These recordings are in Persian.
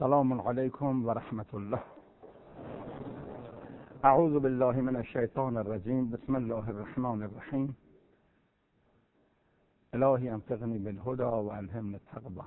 سلام علیکم و رحمت الله. اعوذ بالله من الشیطان الرجیم. بسم الله الرحمن الرحیم. الهی انفقنی بالهدى و الهمنی التقوی.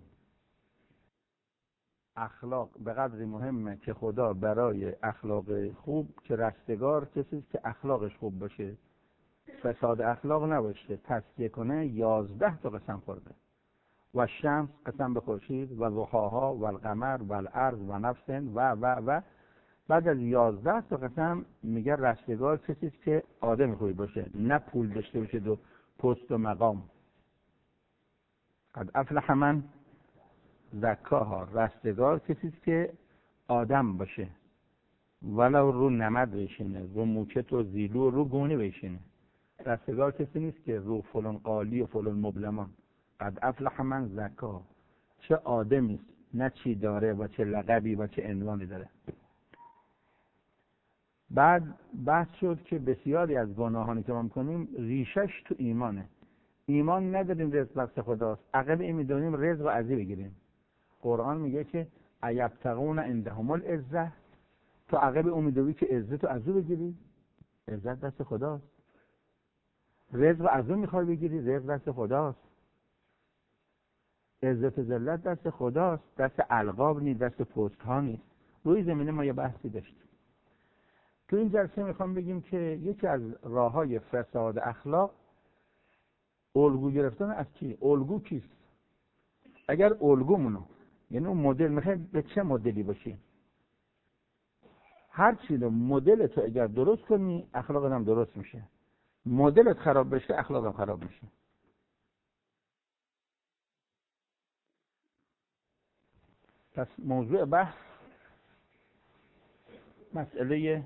اخلاق به قدری مهمه که خدا برای اخلاق خوب که رستگار کسی که اخلاقش خوب باشه، فساد اخلاق نباشه، تزکیه کنه. 11 تا قسم خورده. و شمس، قسم به خورشید، و ضحاها و القمر و الارض و نفس و بعد از 11 تا قسم میگه رستگار کسی که آدم خوبی باشه، نه پول داشته باشه و پست و مقام. قد افلح من زکاها، رستگار کسی که آدم باشه، ولو رو نمد بشینه، رو موچت و زیلو رو گونه بشینه. رستگار کسی نیست که رو فلان قالی و فلان مبلمان. قد افلح من زکاها، چه آدمیست، نه چی داره و چه لقبی و چه عنوانی داره. بعد بحث شد که بسیاری از گناهانی که ما میکنیم ریشش تو ایمانه. ایمان نداریم، رزق دست خداست. عقب این میدونیم رزق و عزی بگیریم. قرآن میگه که ایبتغون عندهم العزة، تو عقب اون میدونی که عزت و عزو بگیری، عزت دست خداست. رزق و عزو میخوای بگیری، رزق دست خداست. عزت و ذلت دست خداست، دست القاب نیست، دست پست ها نیست. روی زمینه ما یه بحثی داشتیم. تو این جلسه میخوام بگیم که یکی از راههای فساد اخلاق الگو گرفتن از کی؟ الگو کیست؟ اگر الگومونو، یعنی اون مدل، میخوای به چه مدلی باشی؟ هر چی رو مدل تو اگر درست کنی اخلاقت هم درست میشه. مدلت خراب بشه اخلاقت هم خراب میشه. پس موضوع بحث مسئله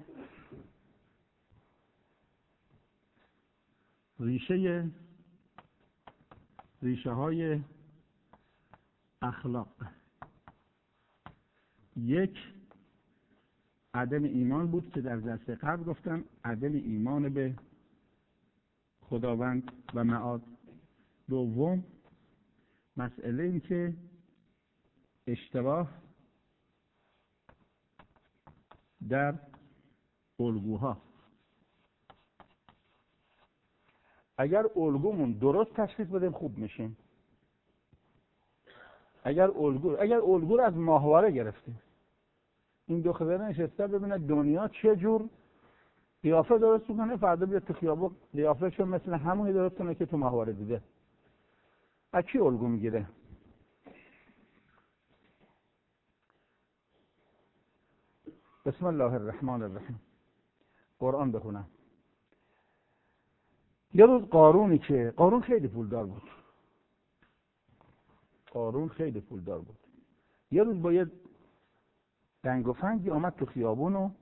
ریشه های اخلاق. یک، عدم ایمان بود که در جلسه قبل گفتم، عدم ایمان به خداوند و معاد. دوم، مسئله این که اشتباه در الگوها. اگر الگومون درست تشخیص بدیم خوب میشیم. اگر الگو رو از ماهواره گرفتیم، این دو خبره نشسته ببینه دنیا چه جور قیافه درست میکنه، فردا بیاد تو خیابون قیافه‌شو مثل همونی درست کنه که تو ماهواره دیده. از کی الگو میگیره؟ بسم الله الرحمن الرحیم. قرآن بخونم. یه روز قارون خیلی پولدار بود. یه روز با یه دنگ و فنگی آمد تو خیابون و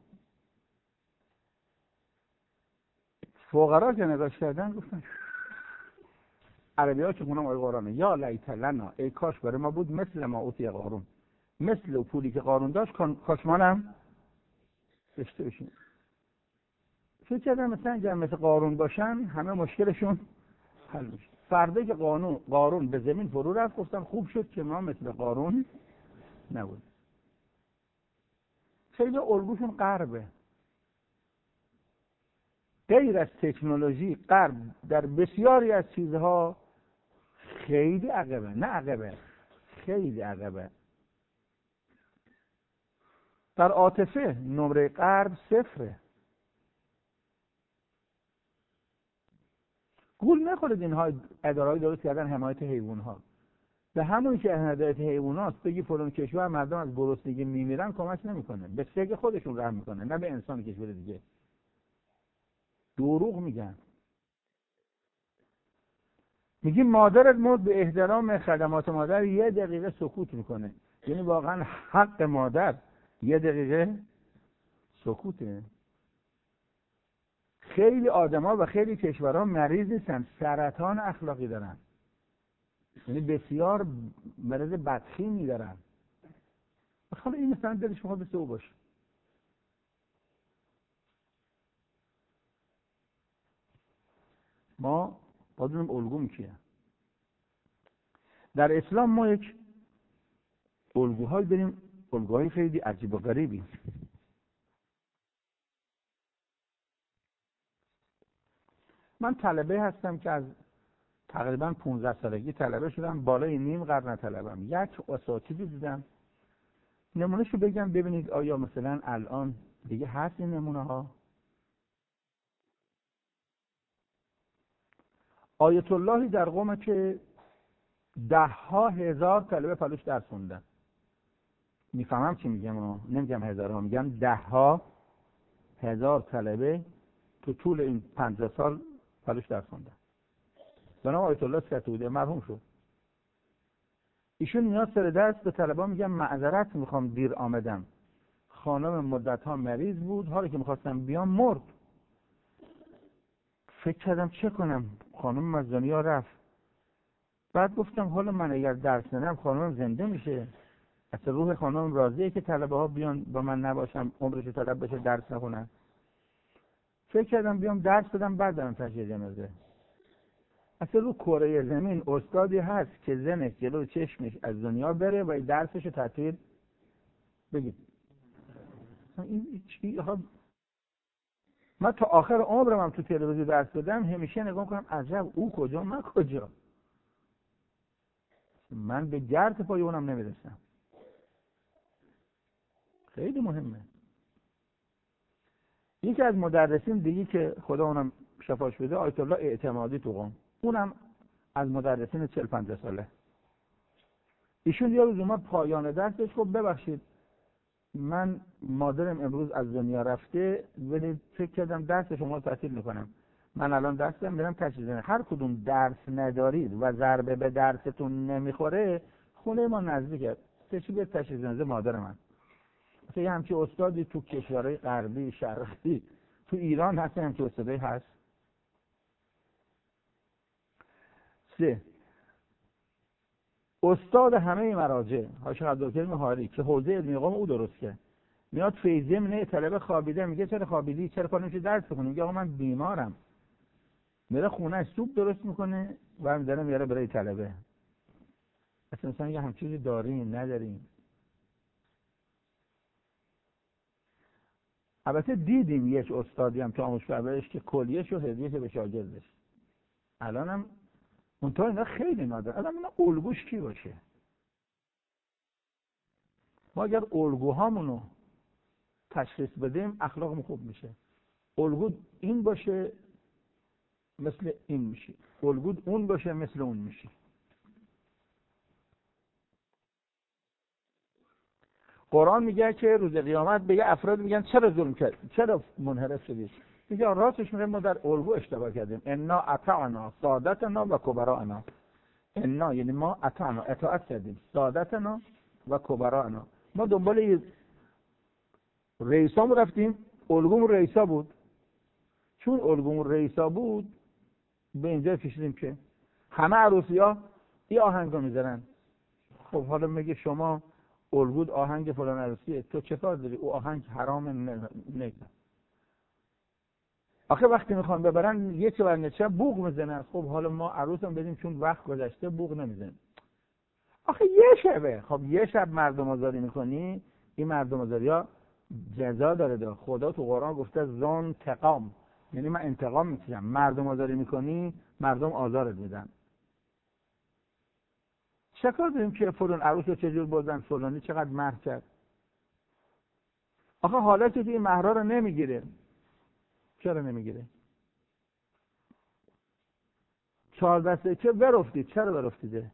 فقرا که نگاش کردن گفتن، عربی ها که خونم آقای قرآنه، یا لیت لنا، ای کاش برای ما بود مثل ما اوتی قارون، مثل پولی که قارون داشت کاش منم داشته باشیم. فکر کردن مثلا اگر مثل قارون باشن همه مشکلشون حل میشه. فردا که قارون به زمین فرو رفت گفتن خوب شد که ما مثل قارون نبود. خیلی الگوشون غربه. غیر از تکنولوژی غرب در بسیاری از چیزها خیلی عقبه. در عاطفه نمره غرب 0. گول نخورید اینها اداره‌ای درست کردن حمایت حیوانات. به همون که حمایت حیوانات بگی فلان کشور مردم از گرسنگی میمیرن کمک نمیکنه، به سگ خودشون رحم میکنه، نه به انسان کشور دیگه. دروغ میگن. میگی مادرت مرد، به احترام خدمات مادر 1 دقیقه سکوت میکنه. یعنی واقعا حق مادر 1 دقیقه سکوته. خیلی آدما و خیلی کشورها مریض نیستن، سرطان اخلاقی دارن. یعنی بسیار مرض بدخیمی دارن. حالا این مثلا دلش میخواد مثل او باشه. ما باید الگوم کیه؟ در اسلام ما یک الگوهایی داریم الگوهای خیلی عجیب و غریبی. من طلبه هستم که از تقریبا 15 سالگی طلبه شدم، بالای نیم قرن طلبم. یک اساتیدی دیدم، نمونهشو بگم ببینید آیا مثلا الان دیگه هست این نمونه ها. آیت اللهی در قم که 10,000 طلبه پلوش درس خوندن. میفهمم چی میگم، نمیگم هزارها، میگم 10,000 طلبه تو طول این 50 سال پلوش درس خوندن. جناب آیت الله ستوده مرحوم شد. ایشون نیاز سر درس به طلبه میگم معذرت میخوام دیر آمدم، خانم مدت ها مریض بود، حالی که میخواستم بیام مرد. فکر کردم چه کنم، خانم از دنیا رفت. بعد گفتم حالا من اگر درس ندم خانم زنده میشه، اصلا روح خانم راضیه که طلبه ها بیان با من نباشم، عمرش طلب بشه درس نخونن. فکر کردم بیام درس بدم بعد برم تشییع جنازه. اصلا رو کره زمین استادی هست که زنش جلو چشمش از دنیا بره و درسشو تعطیل بگید. این چی؟ من تا آخر عمرم هم تو تلویزیون درس دادم، همیشه نگاه کنم عجب او کجا من کجا. من به گرد پای اونم نمیرسم. خیلی مهمه. یکی از مدرسین دیگه که خدا اونم شفاش بده، آیت الله اعتمادی تو قم، اونم از مدرسین 40-50 ساله. ایشون یه روز اومد پایان درسش گفت ببخشید من مادرم امروز از دنیا رفته، ولی فکر کردم درس شما رو تعطیل میکنم. من الان درس دارم میرم تشریح. هر کدوم درس ندارید و ضربه به درستون نمیخوره، خونه ما نزدیکه، چه به تشریح جنازه مادر من. مثلا یه همچین استادی تو کشورهای غربی شرقی تو ایران هست، همچین استادی هست. 3. استاد همه مراجع حاج عبدالکریم حاری که حوزه علمی قم او درست کرد، میاد فیضیه منه طلبه خوابیده، میگه چرا خوابیدی، چرا پا نمیشه درس بخونی؟ میگه آقا من بیمارم. میره خونه سوپ درست میکنه و هم داره میاره برای طلبه. اصلا یه همچین چیزی داریم نداریم؟ البته دیدیم یک استادی هم تو آموزشگاه بهش که کلیه‌شو هدیه به شاگردش. الانم اونطور اینا خیلی نادر. الان اینا الگوش کی باشه؟ ما اگر الگوهامونو تشخیص بدیم اخلاقمون خوب میشه. الگو این باشه مثل این میشی، الگو اون باشه مثل اون میشی. قرآن میگه که روز قیامت به یه افراد میگن چرا ظلم کرد، چرا منحرف شدید؟ میگه راستش میگه ما در الگو اشتباه کردیم. انا اطعنا سادتنا و کبراءنا. انا یعنی ما اطعنا اطاعت کردیم، سادتنا و کبراءنا، ما دنبال رئیسامون رفتیم، الگومون رئیسا بود. چون الگومون رئیسا بود به اینجا کشیدیم که همه عروسی‌ها این آهنگو میذارن. خب حالا میگه شما الگود آهنگ فلان عروسیه، تو چه کار داری؟ او آهنگ حرام نگه. آخه وقتی میخوان ببرن یه چه ورنچه بوق میزنن. خب حالا ما عروسم بدیم چون وقت گذشته بوق نمیزنیم. آخه یه شبه، خب یه شب مردم آزاری میکنی، این مردم آزاری ها جزا داره. خدا تو قرآن گفته زان تقام، یعنی من انتقام میگیرم. مردم آزاری میکنی مردم آزارت میدن. چکار داریم که فلان عروس رو چجور بردن، فلانی چقدر مهر کرد؟ آخه حالتی که این مهرها رو نمیگیره. چرا نمیگیره؟ 14 سکه برفتید. چرا برفتیده؟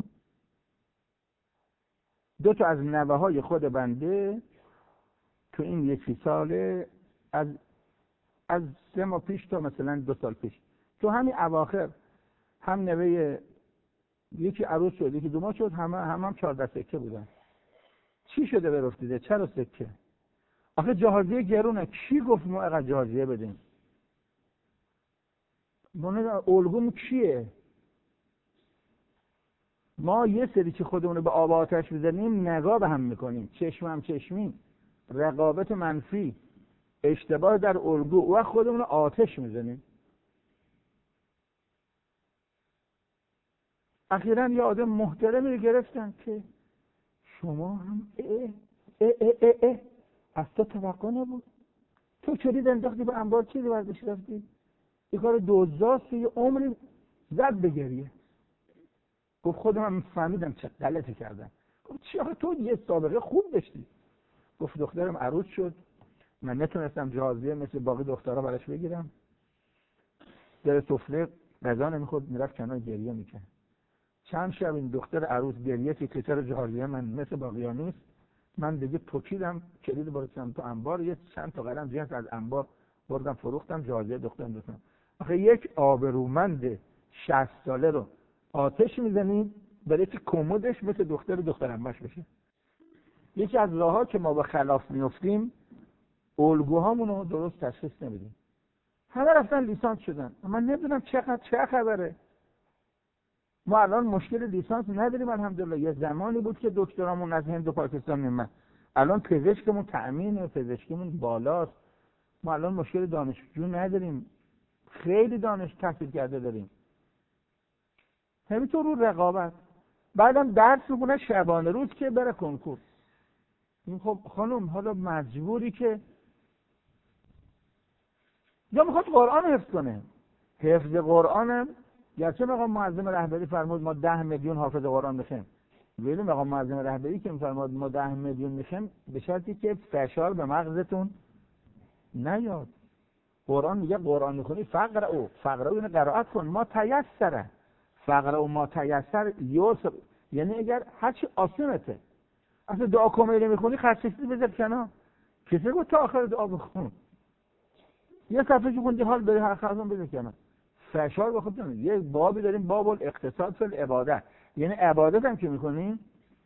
2 تا از نوه های خود بنده تو این 1 ساله، از 3 ماه پیش تا مثلا 2 سال پیش، تو همین اواخر هم نوه یکی عروس شد، یکی 2 ماه شد، هم 14 سکه بودن. چی شده برفتیده؟ چرا سکه؟ آخه جهازیه گرونه. کی گفت ما اقدر جهازیه بدیم؟ الگوم کیه؟ ما یه سری که خودمون رو به آب آتش بزنیم نگاه به هم میکنیم، چشم هم چشمی، رقابت منفی، اشتباه در الگو، و خودمون رو آتش میزنیم. اخیراً یه آدم محترمی رو گرفتن که شما هم اه از تو توقع نبود. تو چرید انداختی به انبار، چیزی برداشتی رفتی؟ این کار دزداست. یه عمری زد به گریه. گفت خودم فهمیدم چه غلطی کردم. گفت چی آخه تو یه سابقه خوب داشتی. گفت دخترم عروس شد، من نتونستم جهازیه مثل باقی دخترها براش بگیرم. در سفره غذا نمیخورد، میرفت کنار گریه میکرد. چند شب این دختر عروس گریه که چرا جهازیه من مثل باقی‌ها نیست. من دیگه پکیدم، کلید بردم تو انبار، یه چند تا قلم جنس از انبار بردم فروختم، جهازیه دخترم دادم. آخه یک آبرومند 60 ساله رو آتش میزنید برای که کمدش مثل دخترمش بشه. یکی از راه‌ها که ما به خلاف میافتیم، الگوهامون رو درست تشخیص نمیدیم. همه رفتن لیسانس شدن، من نمیدونم چه خبره. ما الان مشکل لیسانس نداریم الحمدلله. یه زمانی بود که دکترامون از هند و پاکستان میومد. الان پزشکمون تأمینه، پزشکیمون بالاست. ما الان مشکل دانشجو نداریم. خیلی دانش تحصیل کرده داریم. همینطور رو رقابت. بعدم درس می‌خونه شبانه روز که بره کنکور. این خب خانم حالا مجبوری که یا میخواد قرآن حفظ کنه. حفظ قرآنم گرچه مقام معظم رهبری فرمود ما 10 میلیون حافظ قرآن بشیم، ولی مقام معظم رهبری که فرمود ما 10 میلیون میشیم به شرطی که فشار به مغزتون نیاد. قرآن میگه قرآن میخونی فقرأ اینو قرائت کن. ما تیسره فقرأ ما تیسر یسر، یعنی اگر هرچی آسونته. اصلا دعا کمیلی میخونی خرچشتی بذار کنار. کسی گفت تا آخر دعا بخون؟ یه صفحه که خوندی حال بری هر خرزون بذار کنار. فشار به خود نمید. یه بابی داریم باب الاقتصاد فی العباده، یعنی عبادت هم که میکنیم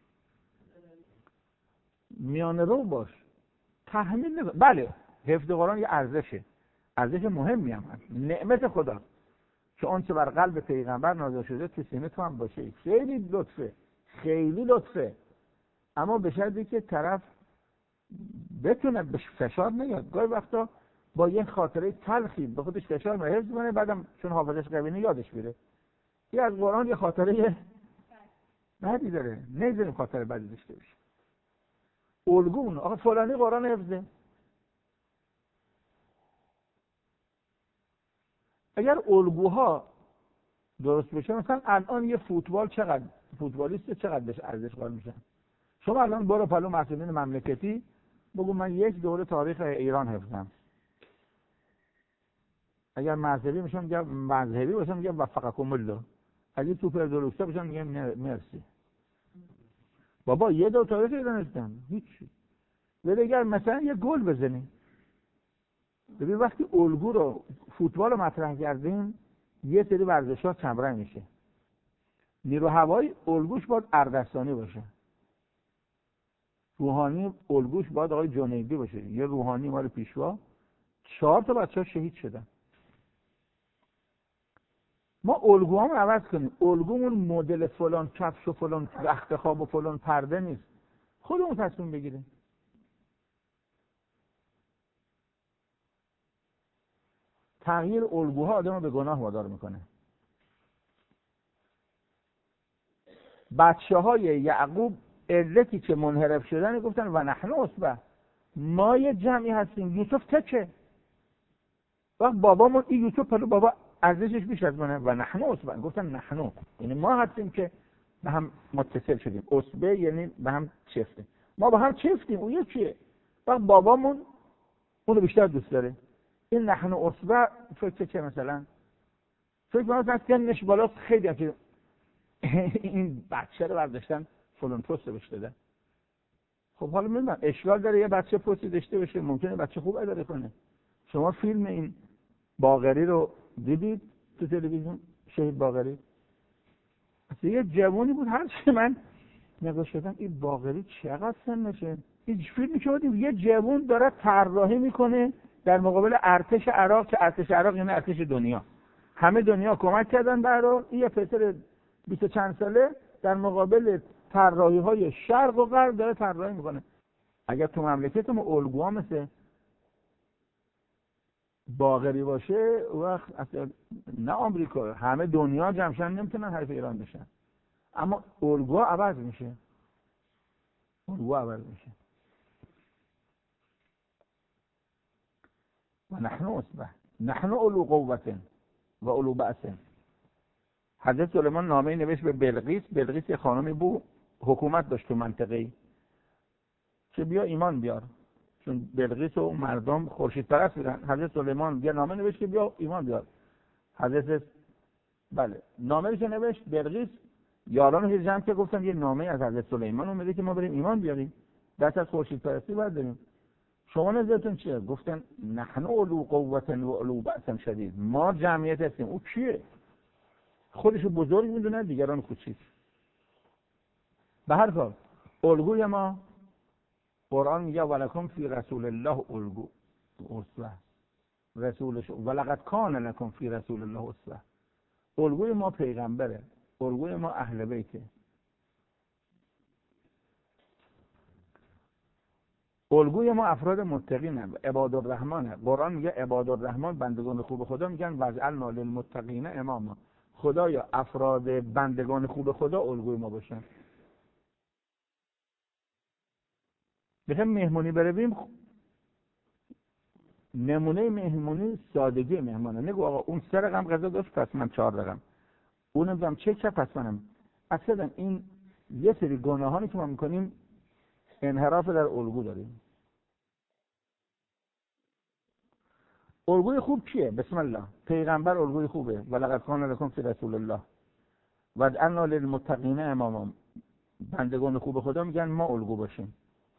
میانه رو باش، تحمیل نکن. بله حفظ قرآن یه ارزشه، ارزش مهمی هم هست، نعمت خدا که اون چه بر قلب پیغمبر نازل شده تو سینه تو هم باشه. خیلی لطفه، خیلی لطفه، اما به شرطی که طرف بتونه بهش فشار نیاد. گاهی وقتا با یه خاطره تلخی به خودش فشار میاره، حفظ کنه، بعدم چون حافظش قوی نیست یادش میره. یه از قرآن یه خاطره بدی داره، نمیذاریم خاطره بدی داشته باشه. الگون آقا فلانی قرآن حفظه. اگر الگوها درست بشه، مثلا الان یه فوتبالیست چقدر بهش ارزش قائل میشن؟ شما الان برو پلو مسئولین مملکتی بگو من یک دوره تاریخ ایران حفظم. اگر مذهبی میشن میگم مذهبی باشن میگم وفقکم الله. اگه سوپر دلوکسا باشن میگم مرسی. بابا یه دو تاریخ ایران حفظم هیچی. ولی اگر مثلا یه گل بزنی، ببین وقتی الگو رو فوتبال رو مطرح کردیم یه سری ورزش‌ها کمرنگ میشه. نیرو هوایی الگوش باید اردستانی باشه. روحانی الگوش باید آقای جنیدی باشه. یه روحانی مال پیشوا 4 تا بچه‌ها شهید شدن. ما الگوامون عوض کنیم. الگومون مدل فلان کفش و فلان رخت خواب و فلان پرده نیست. خودمون تصمیم بگیریم. تغییر الگوها آدمو به گناه وادار میکنه. بچه‌های یعقوب علتی که منحرف شدن گفتن و نحن عصبه، ما یه جمعی هستیم. یوسف تکه وقت بابامون این یوسف پلو بابا ارزشش بیش از منه و نحن عصبه، گفتن نحن یعنی ما هستیم که به هم متصل شدیم. عصبه یعنی به هم چفته، ما با هم چفتیم. اون یکیه. وقت بابامون اونو بیشتر دوست داره. این نحن عصبه فکر چه مثلا فکر مثلا سنش بالاست خیلی که این بچه رو برداشتن فلان پست بهش دادن. خب حالا میدونم اشکال داره یه بچه پستی داشته باشه، ممکنه بچه خوب اداره کنه. شما فیلم این باقری رو دیدید تو تلویزیون؟ شهید باقری یه جوانی بود، هر چی من نگاه شدم این باقری چقدر سنشه. این فیلمی که دیدیم یه جوان داره طراحی میکنه در مقابل ارتش عراق، که ارتش عراق یعنی ارتش دنیا، همه دنیا کمک کردن به عراق. این یه پسر 20 چند ساله در مقابل طراحی های شرق و غرب داره طراحی میکنه. اگر تو مملکتمون الگوها مثل باقری باشه وقت اصلا نه آمریکا همه دنیا جمعشن نمیتونن حریف ایران بشن. اما الگوها عوض میشه. الگوها عوض میشه. و نحن عصبه نحن اولو قوة و اولو بأس. حضرت سلیمان نامه نوشت به بلقیس. بلقیس یه خانمی بود، حکومت داشت تو منطقه، که بیا ایمان بیار، چون بلقیس و مردم خورشید پرست بودن. حضرت سلیمان یه نامه نوشت که بیا ایمان بیار. حضرت نامه که نوشت بلقیس، یاران که جمع که گفتن یه نامه از حضرت سلیمان اومده که ما بریم ایمان بیاریم، دست از خورشید پرستی باید بریم. شما نظرتون چیه؟ گفتن نحن اولو قوة و اولو بأس شدید. ما جمعیت هستیم. او کیه؟ خودشو بزرگ میدونه، دیگران کوچیک. به هر حال الگوی ما، قرآن میگه ولکم فی رسول الله الگو اسوه، رسولش ولقد کان لکم فی رسول الله اسوه. الگوی ما پیغمبره، الگوی ما اهل بیته، الگوی ما افراد متقینه، عباد الرحمنه. قرآن میگه عباد الرحمن، بندگان خوب خدا، میگن وجعلنا للمتقین اماما. خدایا افراد بندگان خوب خدا الگوی ما باشن. بخوایم مهمونی برویم، نمونه مهمونی سادگی مهمانه. نگو آقا اون 3 رقم غذا داشت پس من 4 رقم، اونم دارم چه پس منم. اصلا این یه سری گناهانی که ما میکنیم انحراف در الگو داریم. الگوی خوب کیه؟ بسم الله، پیغمبر الگوی خوبه. ولقد کان لکم فی رسول الله وجعلنا للمتقین اماما. بندگان خوب خدا میگن ما الگو باشیم.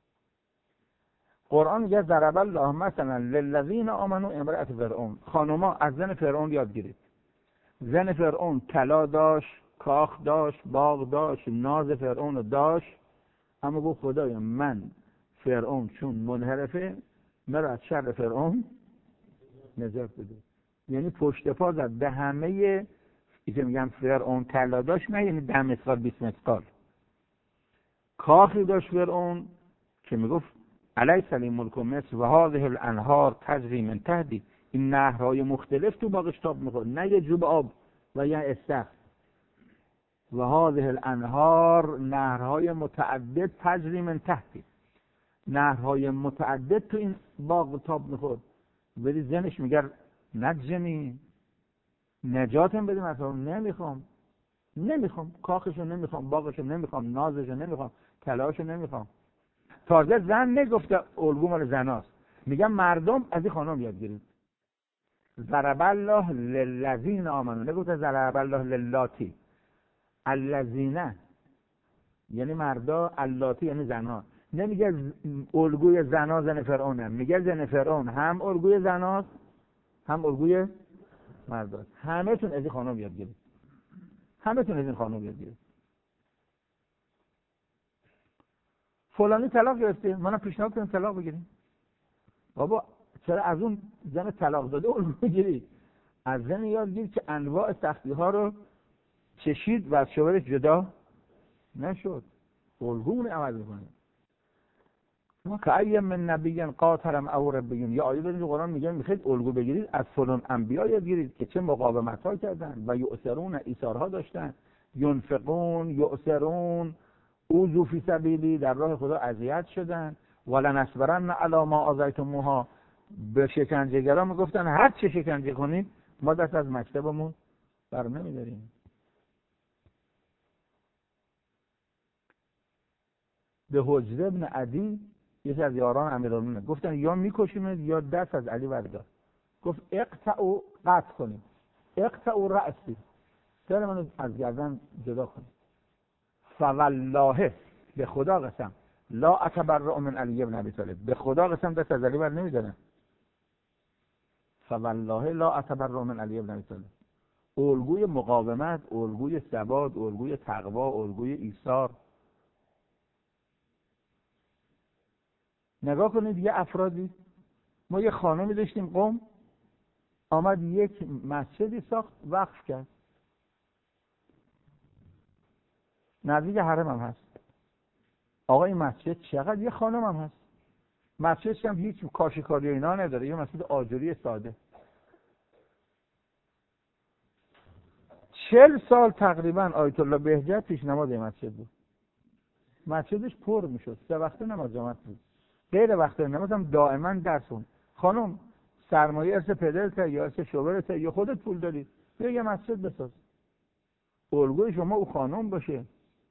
قرآن میگه ضرب الله مثلا للذین آمنوا امرأة فرعون. خانوما از زن فرعون یاد گیرید. زن فرعون طلا داشت، کاخ داشت، باغ داشت، ناز فرعون داشت، اما گفت خدایا من فرعون چون منحرفه مرا از شر فرعون نجات بده. یعنی پشت پا زد به همه که میگم فرعون طلا داشت، نه یعنی 10 مسقال 20 مسقال. کاخی داشت فرعون که میگفت الیس لی ملک مصر و هذه الانهار تجری من تحتی. این نهرهای مختلف تو باغش تاب میخورد، نه یه جوب آب و یه استخر. و هذه الانهار، نهرهای متعدد، تجری من تحتی، نهرهای متعدد تو این باغ تاب میخورد. ولی زنش میگه نجنی، نجاتم بده. مثلا نمیخوام کاخشو، نمیخوام باغشو، نمیخوام نازشو، نمیخوام طلاشو، نمیخوام. تازه زن نگفته الگو مال زناست، میگم مردم از این خانم یاد گیرید. ضرب الله للذین آمنوا، نگفته ضرب الله للاتی. الذین یعنی مردا، اللاتی یعنی زنها. نمیگه الگوی زنا زن فرعونه، میگه زن فرعون هم الگوی زناست هم الگوی مرداست. همه تون از این خانم یاد گیرید، همه تون از این خانم یاد گیرید. فلانی طلاق گرفته، منم پیشنهاد کنم طلاق بگیریم. بابا چرا از اون زن طلاق داده الگو بگیرید؟ از زن یاد گیرید که انواع سختی ها رو چشید و از شوهرش جدا نشد. الگومون عوض می‌کنیم. که ای من نبی قاتلم او ربیم. یا آیه در قرآن میگه میخواید الگو بگیرید از فلان انبیا یاد گیرید که چه مقاومت‌ها کردن و یؤثرون، ایثارها داشتن، ینفقون، یؤثرون، اوذوا فی سبیلی، در راه خدا اذیت شدن. ولنصبرن علی ما آذیتموها. به شکنجهگرا میگفتن هر چه شکنجه کنید ما دست از مکتبمون بر نمیداریم. به حجر ابن عدی، یکی از یاران امیرالمومنین، گفتن یا میکشیمت یا دست از علی بردار. گفت اقطعوا، قطع کنیم، اقطعوا رأسی، سر منو از گردن جدا کنیم. فوالله، به خدا قسم، لا اتبرأ من علی بن ابی طالب، به خدا قسم دست از علی بر نمیدارم. فوالله لا اتبرأ من علی بن ابی طالب. الگوی مقاومت، الگوی ثبات، الگوی تقوا، الگوی ایثار. نگاه کنید یه افرادی، ما یه خانمی داشتیم قم، آمد یک مسجدی ساخت، وقف کرد، نزدیک حرم هم هست. آقا این مسجد چقدر، یه خانم هم هست، مسجدش هم هیچ کاشیکاری اینا نداره، یه مسجد آجری ساده. 40 سال تقریبا آیت الله بهجت پیش نماز این مسجد بود. مسجدش پر میشد، 3 وقته نماز جماعت بود، غیر وقته نماز هم دائما درس خوند. خانم سرمایه ارث پدرته یا ارث شوهرته یا خودت پول داری، بیا یه مسجد بساز، الگوی شما او خانم باشه.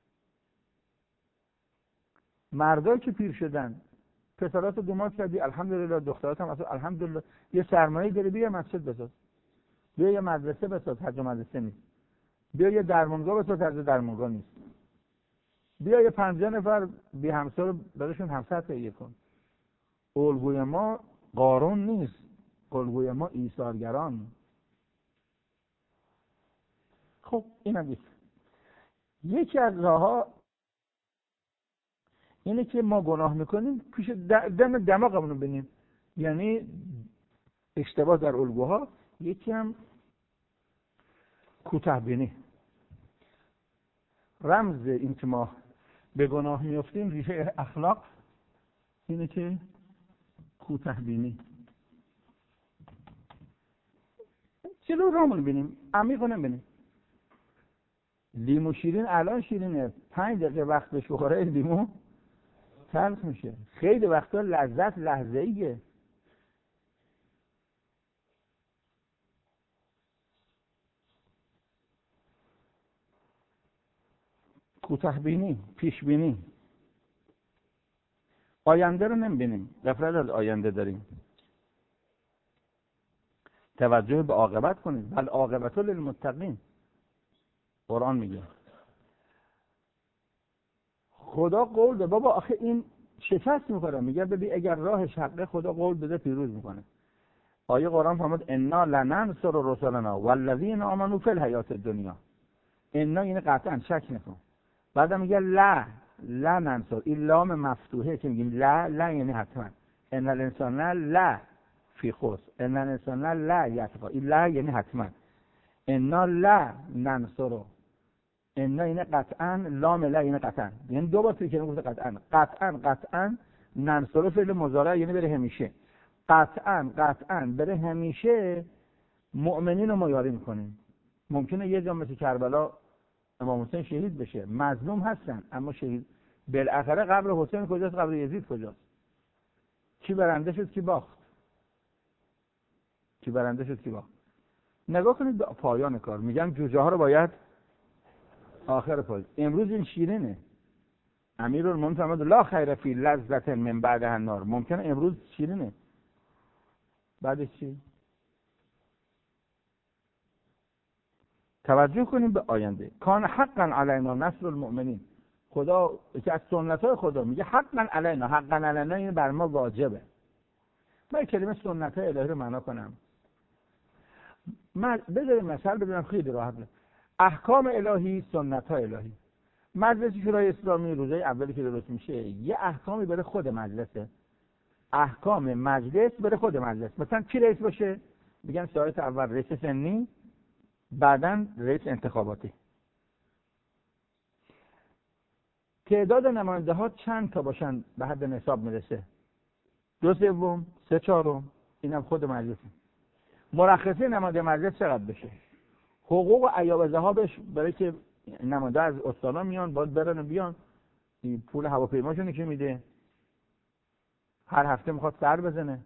مردایی که پیر شدن، پسرات رو دومات کردی الحمدلله، دخترات هم الحمدلله، یه سرمایه داری، بیا مسجد بساز، بیا یه مدرسه بساز، حج مدرسه نیست، بیا یه درمانگاه بساز، حج درمانگاه نیست، بیا یه 50 نفر بی همسر براشون همسر تهیه کن. الگوی ما قارون نیست، الگوی ما ایثارگران. خب اینم نیست. یکی از راه‌ها اینه که ما گناه میکنیم پیش دماغمون رو ببینیم، یعنی اشتباه در الگوها. یکی هم کوتاه بینی. رمز این که ما به گناه میافتیم، ریشه اخلاق اینه که کوتاه بینی. جلو رامون ببینیم، عمیق نبینیم. لیمو شیرین الان شیرینه، 5 دقیقه وقتش بخوره لیمو تلخ میشه. خیلی وقتا لذت لحظه‌ایه. کوتاه بینی، پیش بینی. آینده رو نمیبینیم، غفلت از آینده داریم. توجه به عاقبت کنید، بل عاقبت للمتقین. قرآن میگه خدا قول ده، بابا آخه این شکست میکنه، میگه ببین اگر راهش حقه خدا قول بده پیروز میکنه. آیه قرآن فرمود انا لننصر رسلنا والذین آمنوا فی الحیات الدنیا. انا یعنی قطعا، شک نکن. بعدم میگه لا ننصر، این لام مفتوحه که میگیم لا یعنی حتما. ان الانسان لا فی خسر، ان الانسان لا یتقی، این لا یعنی حتما. انا لا ننصر، انا یعنی قطعا، لام لا یعنی قطعا، یعنی دو بار توی کلمه گفته قطعا. ننصر فعل مضارع یعنی بره همیشه. قطعا بره همیشه مؤمنین رو ما یاری میکنیم. ممکنه یه جا مثل کربلا امام حسین شهید بشه، مظلوم هستن اما شهید. بالاخره قبر حسین کجاست؟ قبر یزید کجاست؟ کی برنده شد کی باخت؟ نگاه کنید به پایان کار. میگم جوجه ها رو باید آخر پای. امروز این شیرینه. امیرالمومنین فرمود لا خیر فی لذت من بعد النار. ممکنه امروز شیرینه، بعدش چی؟ توجه کنیم به آینده. کان حقا علینا نصر المؤمنین. خدا که از سنت‌های خدا میگه حقا علینا این بر ما واجبه. من کلمه سنت‌های الهی رو معنا کنم. من بذاریم مثال بدونم خیلی راحته. احکام الهی، سنت‌های الهی. مجلس شورای اسلامی روزه اولی که درست میشه یه احکامی برای خود مجلسه. احکام مجلس برای خود مجلس. مثلا کی رئیس باشه؟ میگن شرایط اول رئیس سنی، بعداً رئیس انتخاباتی. تعداد نماینده ها چند تا باشن به حد نصاب میرسه؟ 2/3 3/4. اینم خود مجلس. مرخصی نماینده مجلس چقدر بشه؟ حقوق و ایابزه ها بهش، برای که نماینده از استانا میان باید برن و بیان، این پول هواپیماشونی که میده، هر هفته میخواد سر بزنه.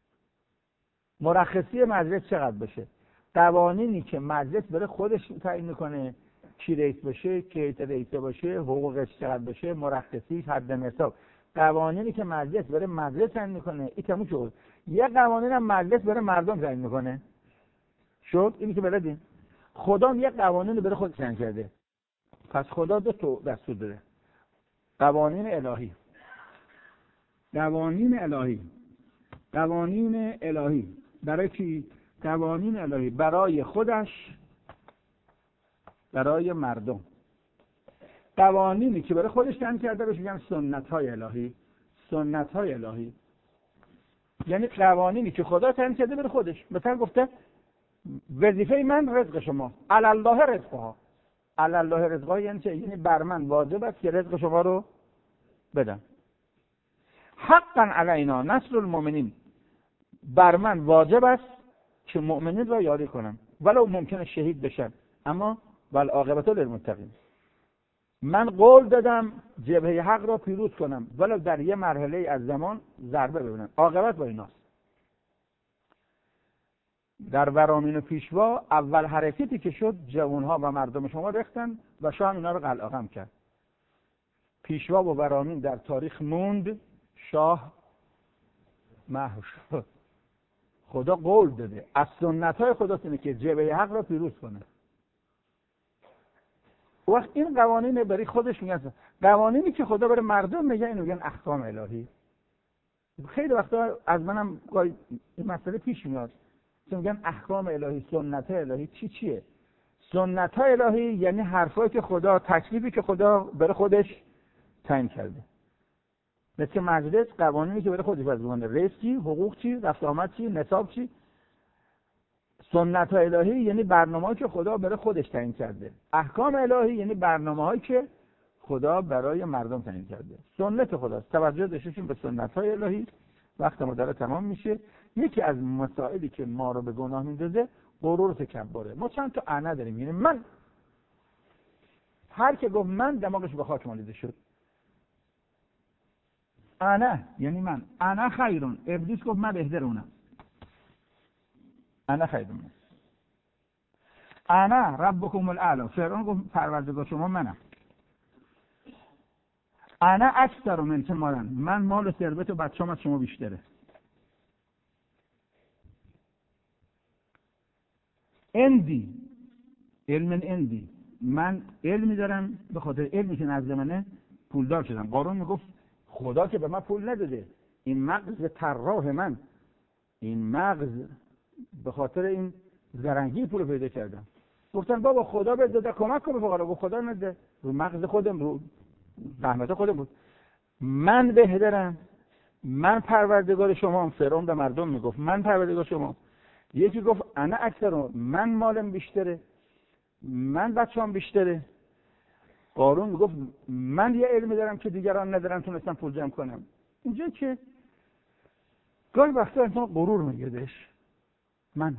مرخصی مجلس چقدر بشه؟ قوانینی که مجلس برای خودش تعیین میکنه، کی رئیس بشه، کی رئیس باشه، حقوقش چقدر بشه، مرخصیش، حد نصاب. قوانینی که مجلس برای مجلس تعیین میکنه، این تموم شد. یه قوانین هم مجلس برای مردم تعیین میکنه. شد اینی که بلدین. خدا یه قوانینی برای خودش تعیین کرده. پس خدا دو تا دستور داره. قوانین الهی. برای کی؟ قوانین الهی برای خودش، برای مردم. قوانینی که برای خودش تعیین کرده بهش میگن سنت‌های الهی. یعنی قوانینی که خدا تعیین کرده برای خودش. مثلا گفته وظیفه من رزق شما، علی الله رزقها. علی الله رزقها یعنی چه؟ یعنی بر من واجب است که رزق شما رو بدم. حقا علینا نصر المؤمنین. بر من واجب است که مؤمنین را یاری کنم ولو ممکنه شهید بشن، اما والعاقبت للمتقین. من قول دادم جبهه حق را پیروز کنم ولو در یه مرحله از زمان ضربه ببینم، عاقبت با ایناست. در ورامین و پیشوا اول حرکتی که شد جوانها و مردم شما ریختن و شاه اینا رو قلعه‌قم کرد. پیشوا و ورامین در تاریخ موند، شاه محو شد. خدا قول داده از سنت‌های خدا اینه که جبهه حق را پیروز کنه. وقت این قوانین برای خودش میگن، قوانینی که خدا برای مردم میگه اینو میگن احکام الهی. خیلی وقتا از منم این مسئله پیش میاد که میگن احکام الهی، سنت الهی چیه؟ سنت الهی یعنی حرفایی که خدا، تکلیفی که خدا برای خودش تعیین کرده. مثل مجلس قوانینی که برای خودش وضع کنه، ریس چی، حقوق چی، رفت آمد چی، نصاب چی. سنت الهی یعنی برنامه‌ای که خدا برای خودش تعیین کرده. احکام الهی یعنی برنامه‌هایی که خدا برای مردم تعیین کرده. سنت خداست. توجه داشتیم به سنت‌های الهی. وقت ما داره تمام میشه. یکی از مسائلی که ما رو به گناه میندازه غرور و تکبره. ما چند تا انا داریم. یعنی من، هر که گفت من دماغش به خاک مالیده شد. انا یعنی من. انا خیرون. ابلیس گفت من بهترونم. انا خیرون. انا ربکم الاعلی. فرعون گفت پروردگار شما منم. انا اکثر من مالن. من مال و ثروت و بچه‌ام از شما بیشتره. اندی علم اندی، من علمی دارم، به خاطر علمی که نزد منه پولدار شدم. قارون میگفت خدا که به من پول نداده، این مغز طراح من، این مغز به خاطر این زرنگی پول پیدا کردم. گفتن بابا خدا بهت داده، کمک کن به فقرا. گفت خدا نده، رو مغز خودم، رو زحمت خودم بود. من بهترم، من پروردگار شما. فرعون به مردم میگفت من پروردگار شما. یکی گفت انا اکثر، من مالم بیشتره، من بچه‌ام بیشتره. قارون میگفت من یه علمی دارم که دیگران ندارن، تونستم پول جمع کنم. اینجا که گاهی وقتا انسان غرور میگیردش. من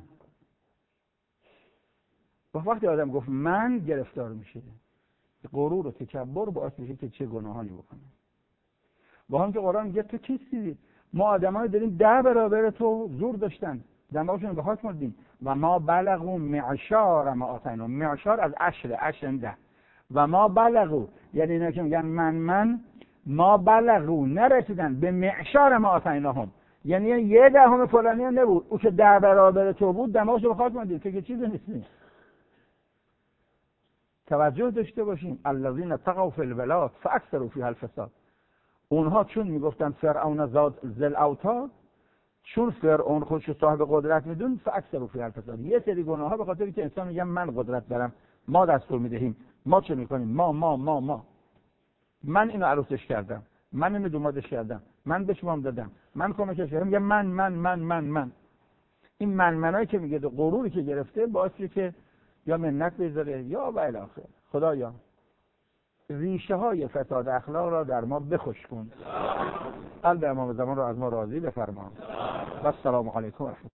وقتی آدم گفت من گرفتار میشه، غرور و تکبر باعث میشه که چه گناهانی بکنه. با هم که قرآن میگه تو کیستی؟ ما آدمایی داریم 10 برابر تو زور داشتن، دماغشون به خاک مالیدیم. و ما بلغوا معشار ما آتینا. معشار از عشر 10. و ما بلغوا یعنی اینا که میگن من ما بلغوا نرسیدن به معشار ما آتیناهم، یعنی 1/10 فلانی هم نبود. او که 10 برابر تو بود دماغش به خاک مالیدیم. تو که چیزی نیستی. توجه داشته باشیم. الذین طغوا فی البلاد فاکثروا فیها الفساد. اونها چون میگفتن فرعون ذل اوتاد، چون فرعون خودش صاحب قدرت میدون، فاکثروا فیها الفساد. یه سری گناه ها به خاطر که انسان میگه من قدرت دارم، ما دستور میدهیم، ما چه میکنیم، ما من اینو عروسش کردم، من اینو دومادش کردم، من به شما دادم، من کمکش کردم. میگه من. این منایی که میگه، غروری که گرفته باعث میشه که یا منت بذاره یا و الی آخر. خدایا ریشه های فساد اخلاق را در ما بخشک کن. قلب امام زمان را از ما راضی بفرما. و السلام علیکم.